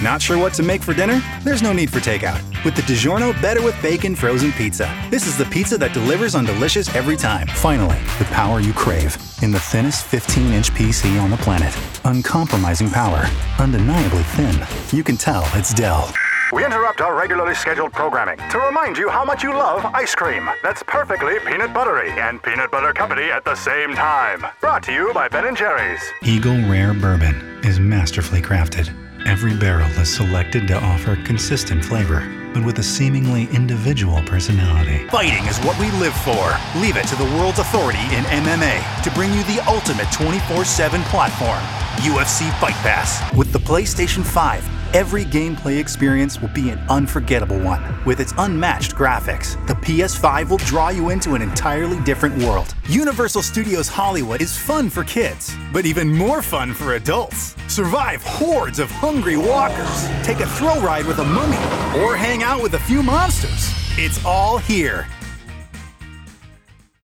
Not sure what to make for dinner? There's no need for takeout. With the DiGiorno Better with Bacon frozen pizza. This is the pizza that delivers on delicious every time. Finally, the power you crave. In the thinnest 15-inch PC on the planet. Uncompromising power. Undeniably thin. You can tell it's Dell. We interrupt our regularly scheduled programming to remind you how much you love ice cream. That's perfectly peanut buttery and peanut butter company at the same time. Brought to you by Ben & Jerry's. Eagle Rare Bourbon is masterfully crafted. Every barrel is selected to offer consistent flavor, but with a seemingly individual personality. Fighting is what we live for. Leave it to the world's authority in MMA to bring you the ultimate 24/7 platform, UFC Fight Pass. With the PlayStation 5, every gameplay experience will be an unforgettable one. With its unmatched graphics, the PS5 will draw you into an entirely different world. Universal Studios Hollywood is fun for kids, but even more fun for adults. Survive hordes of hungry walkers, take a thrill ride with a mummy, or hang out with a few monsters. It's all here.